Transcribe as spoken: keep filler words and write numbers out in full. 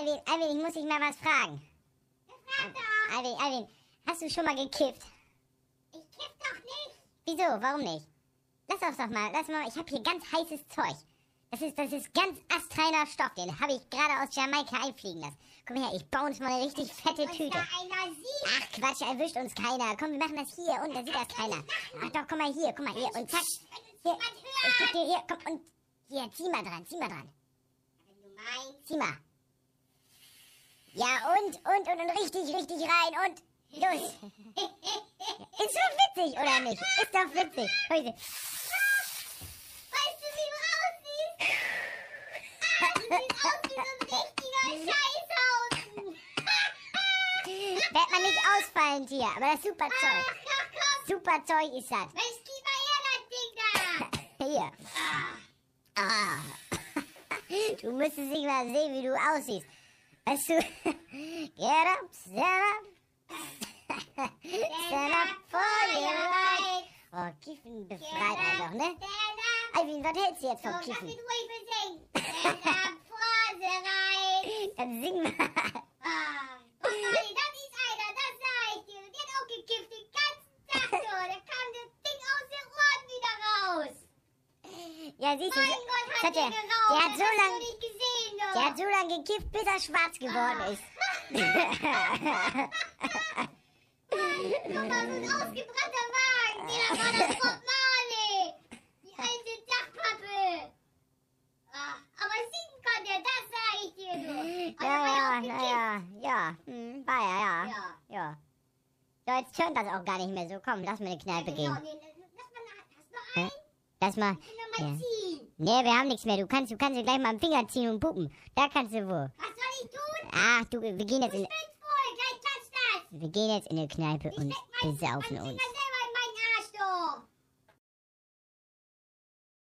Alvin, Alvin, ich muss dich mal was fragen. Frag doch. Alvin, Alvin, hast du schon mal gekifft? Ich kiff doch nicht. Wieso? Warum nicht? Lass uns doch mal, lass mal, ich habe hier ganz heißes Zeug. Das ist, das ist ganz astreiner Stoff, den habe ich gerade aus Jamaika einfliegen lassen. Komm her, ich baue uns mal eine richtig fette Uns Tüte. da einer sieht. Ach Quatsch, erwischt uns keiner. Komm, wir machen das hier und da sieht das keiner. Ach doch, komm mal hier, guck mal hier und zack. Hier, ich geb dir hier, komm und hier, zieh mal dran, zieh mal dran. Wenn du meinst. Zieh mal. Ja und, und, und, und richtig, richtig rein und los. Ist doch witzig, oder nicht? Ist doch witzig. Heute. Weißt du, wie du aussiehst? Ah, du siehst aus wie so ein richtiger Scheißhaufen. Wird man nicht ausfallen, Tier, aber das ist super Zeug. Ach, ach, komm. Super Zeug ist das. Mensch, gib mal her, das Ding da. Hier. Ah. Du müsstest nicht mal sehen, wie du aussiehst. Weißt du? Get up, stand up. Stand up for your right. Oh, Kiffen befreit einfach, ne? Stand up. Alvin, was hältst du jetzt So, vom lass mich Kiffen? ruhig singen. Stand up for the right. Dann sing mal. Ah, guck mal, das ist einer, das sag ich dir. Der hat auch gekifft den ganzen Tag so. Da kam das Ding aus den Ohren wieder raus. Ja, siehst du, Mein Gott, das hat hat der der, geraucht. der hat Das so hast lang, du nicht gesehen, du. der hat so lange gekifft, bis er schwarz geworden ist. Guck mal, so ein ausgebrannter Wagen. Der war das Bob Marley. Die alte Dachpappe. Ah, aber singen konnte er, das sag ich dir, du. Aber Ja, er ja, hat auch gekifft. naja, ja, hm, war ja, ja, Ja. ja. So, jetzt tönt das auch gar nicht mehr so. Komm, lass mir eine Kneipe Genau, gehen. nee, lass mal nach. Hast du Hä? einen? Lass mal. Ich will noch mal Ja. ziehen. Nee, wir haben nichts mehr. Du kannst, du kannst dir gleich mal am Finger ziehen und puppen. Da kannst du wo. Was soll ich tun? Ach, du, wir gehen Du jetzt in, spinnst wohl. Gleich klatscht das. wir gehen jetzt in eine Kneipe Ich und leg meinen besaufen Finger uns. selber